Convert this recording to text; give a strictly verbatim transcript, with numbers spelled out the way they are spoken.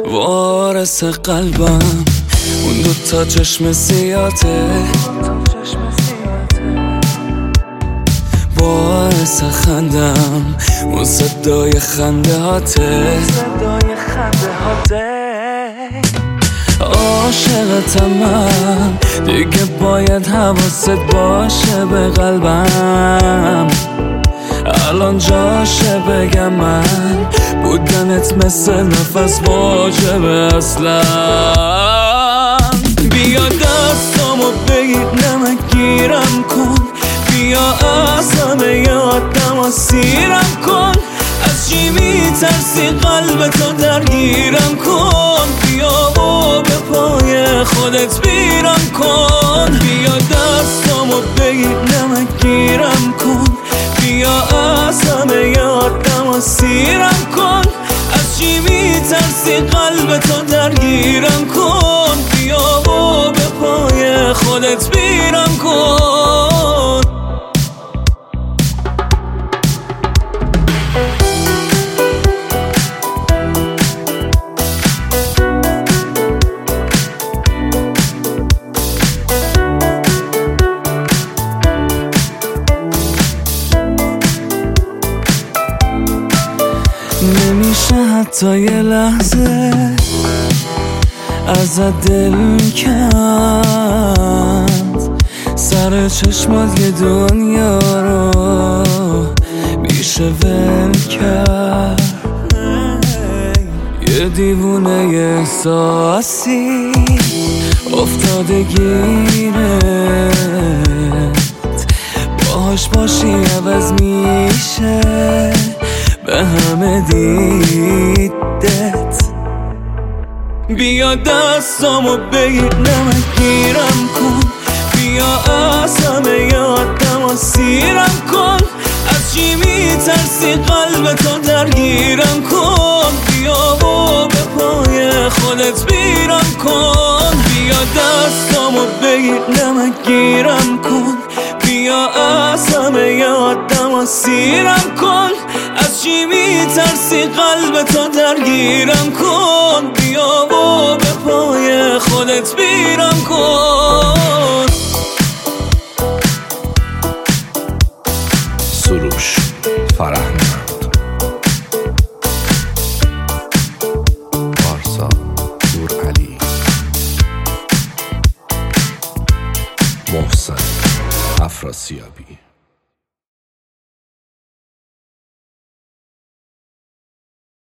وارث قلبم اون دوتا چشم سیاته، باعث خندم اون صدای خنده هاته، عاشقتم من دیگه باید حواست باشه به قلبم، الان جاشه بگم من بودنت مثل نفس واجبه اصلا. بیا دستامو بگیر نمک گیرم کن، بیا از همه یادم سیرم کن، از چی میترسی قلبتو درگیرم کن، بیا و به پای خودت بیرم کن. بیا دستامو بگیر نمک گیرم کن، بیا از همه یادم سیرم کن، از چی میترسی قلبتو درگیرم کن، بیا و به پای خودت بیرم کن. نمیشه حتی یه لحظه ازت دل کند، سر چشمات یه دنیا رو میشه ول کرد، یه دیوونه احساسی افتاده گیرت، باهاش باشی عوض میشه به همه دیدت. بیا دستامو بگیر نمک گیرم کن، بیا از همه یادم سیرم کن، از چی میترسی قلبتو درگیرم کن، بیا و به پای خودت بیرم کن. بیا دستامو بگیر نمک گیرم کن، بیا از همه یادم سیرم کن، از چی میترسی قلبتو درگیرم کن، بیا و به پای خودت بیرم کن. سروش فرهمند، پارسا نورعلی، محسن افراسیابی.